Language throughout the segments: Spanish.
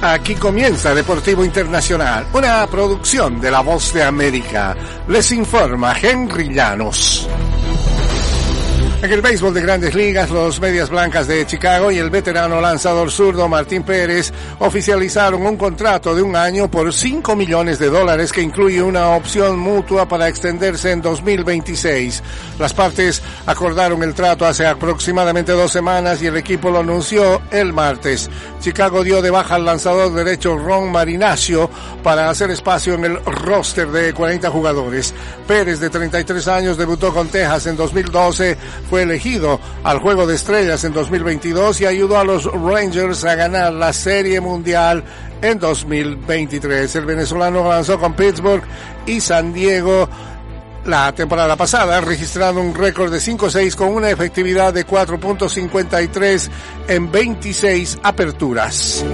Aquí comienza Deportivo Internacional, una producción de La Voz de América. Les informa Henry Llanos. En el béisbol de Grandes Ligas, los Medias Blancas de Chicago y el veterano lanzador zurdo Martín Pérez oficializaron un contrato de 1 año por $5 millones que incluye una opción mutua para extenderse en 2026. Las partes acordaron el trato hace aproximadamente 2 semanas y el equipo lo anunció el martes. Chicago dio de baja al lanzador derecho Ron Marinaccio para hacer espacio en el roster de 40 jugadores. Pérez, de 33 años, debutó con Texas en 2012, fue elegido al Juego de Estrellas en 2022 y ayudó a los Rangers a ganar la Serie Mundial en 2023. El venezolano lanzó con Pittsburgh y San Diego la temporada pasada, registrando un récord de 5-6 con una efectividad de 4.53 en 26 aperturas.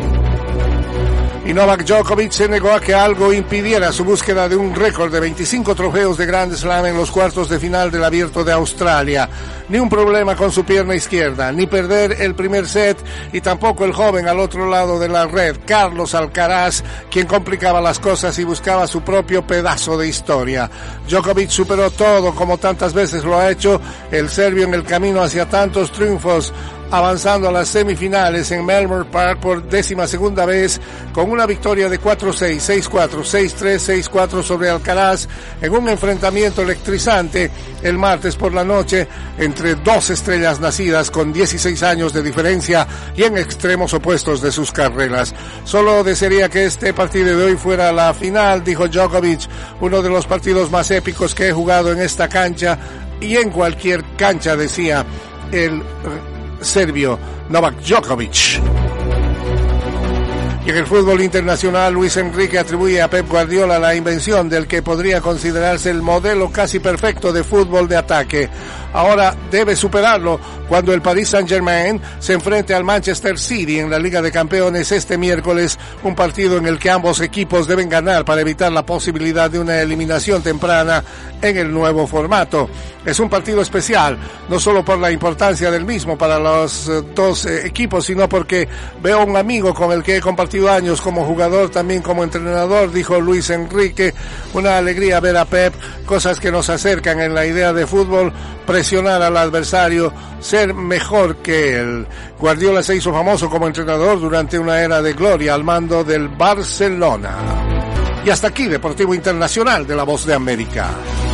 Y Novak Djokovic se negó a que algo impidiera su búsqueda de un récord de 25 trofeos de Grand Slam en los cuartos de final del Abierto de Australia. Ni un problema con su pierna izquierda, ni perder el primer set, y tampoco el joven al otro lado de la red, Carlos Alcaraz, quien complicaba las cosas y buscaba su propio pedazo de historia. Djokovic superó todo, como tantas veces lo ha hecho el serbio en el camino hacia tantos triunfos, avanzando a las semifinales en Melbourne Park por 12ª vez, con una victoria de 4-6, 6-4, 6-3, 6-4 sobre Alcaraz, en un enfrentamiento electrizante el martes por la noche entre dos estrellas nacidas con 16 años de diferencia y en extremos opuestos de sus carreras. Solo desearía que este partido de hoy fuera la final, dijo Djokovic, uno de los partidos más épicos que he jugado en esta cancha y en cualquier cancha, decía el serbio Novak Djokovic. Y en el fútbol internacional, Luis Enrique atribuye a Pep Guardiola la invención del que podría considerarse el modelo casi perfecto de fútbol de ataque. Ahora debe superarlo cuando el Paris Saint-Germain se enfrente al Manchester City en la Liga de Campeones este miércoles, un partido en el que ambos equipos deben ganar para evitar la posibilidad de una eliminación temprana en el nuevo formato. Es un partido especial, no solo por la importancia del mismo para los dos equipos, sino porque veo a un amigo con el que he compartido años como jugador, también como entrenador, dijo Luis Enrique. Una alegría ver a Pep, cosas que nos acercan en la idea de fútbol, presionar al adversario, ser mejor que él. Guardiola se hizo famoso como entrenador durante una era de gloria al mando del Barcelona. Y hasta aquí Deportivo Internacional de La Voz de América.